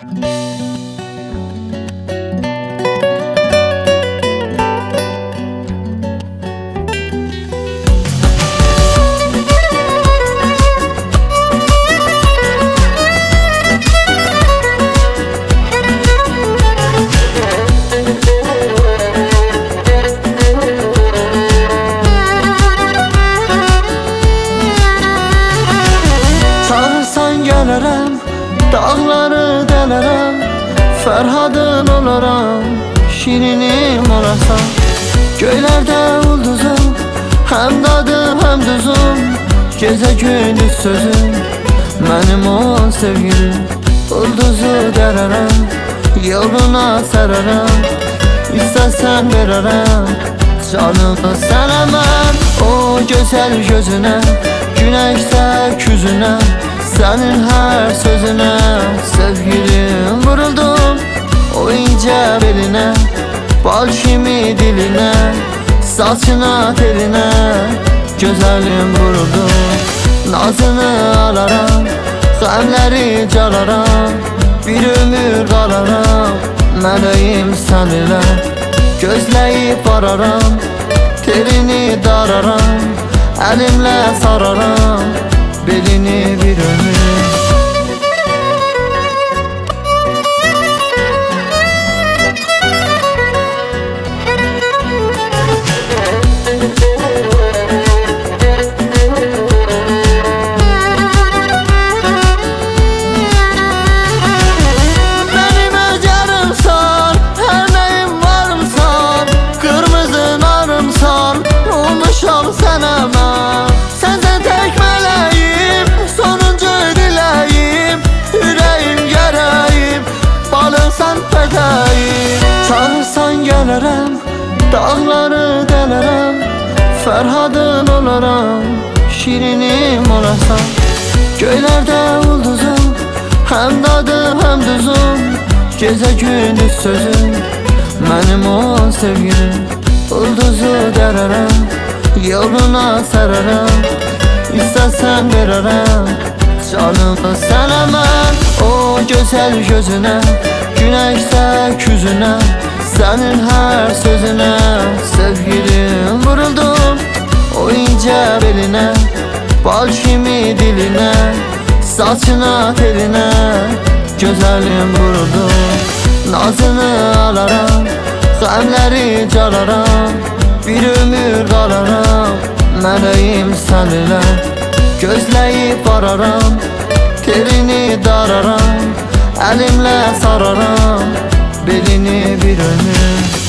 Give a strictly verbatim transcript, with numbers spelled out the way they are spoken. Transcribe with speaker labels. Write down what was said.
Speaker 1: Gələrəm, dağları dələrəm, Fərhadın olaram, şirinim olasan. Göylərdə ulduzum, həm dadım, həm duzum, gecə gündüz sözüm, mənim o sevgilim. Ulduzu dərərəm, yoluna sərərəm, istəsən verərəm, canımı sənə mən. O gözəl gözünə, günəşdə küzünə, sənin hər sözünə sevgilim vuruldum. O incə belinə, bal kimi dilinə, saçına telinə gözəlim vuruldum. Nazını alaram, qəmləri calaram, bir ömür qalaram, mələyim sən ilə. Gözləyib araram, terini dararam, əlimlə sararam, belini bir ömür. Benim öz yarımsan, her neyim varımsan, kırmızı narımsan, olmuşam sənə mən. Sənsən tək mələyim, sonuncu diləyim, ürəyim gərəyim, balımsan pətəyim. Çağırsan gələrəm, dağları dələrəm, Fərhadın olaram, şirinim olasan. Göylərdə ulduzum, həm dadım, həm duzum, gecə gündüz sözüm, mənim o sevgilim. Ulduzu dərərəm, yoluna sərərəm, istəsən verərəm, canımı sənə mən. O gözəl gözünə, günəşdə küzünə, sənin hər sözünə sevgilim vuruldum. O incə belinə, bal kimi dilinə, saçına telinə gözəlim vuruldum. Nazını alaram, qəmləri calaram, bir ömür qalaram, mələyim sən ilə. Gözləyib araram, terini dararam, əlimlə sararam, belini bir ömür.